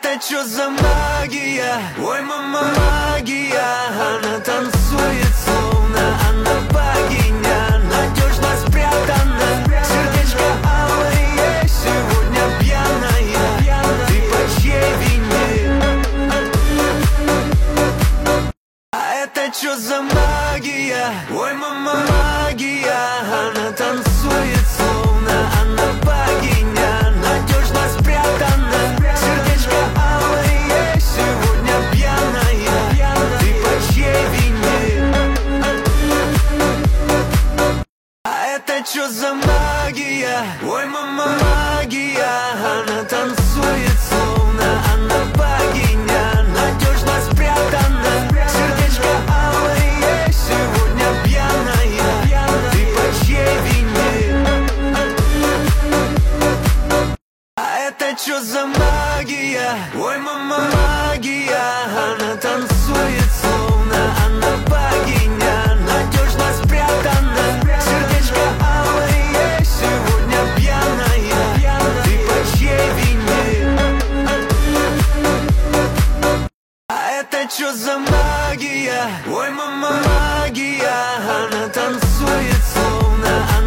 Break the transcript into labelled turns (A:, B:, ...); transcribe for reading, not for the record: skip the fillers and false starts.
A: Это чё за магия? Ой, мама, магия. Она танцует, словно она богиня, надежно спрятана. Сердечко алое, сегодня пьяная. Ты по чьей вине? А это чё за магия? Ой, мама, магия. Она танцует, словно она богиня, надежно спрятана. Сердечко алое, сегодня пьяная. Ты по чьей вине? А это чё за магия? Ой, мама, магия. Она танцует, словно она богиня, надежно спрятана. Сердечко алое, сегодня пьяная. Ты по чьей вине? А это чё за магия? Ой, мама, магия. Она танцует, словно она богиня, надежно спрятана. Сердечко алое, сегодня пьяная. Ты по чьей вине? А это чё за магия? Ой, мама, магия. Она танцует, словно она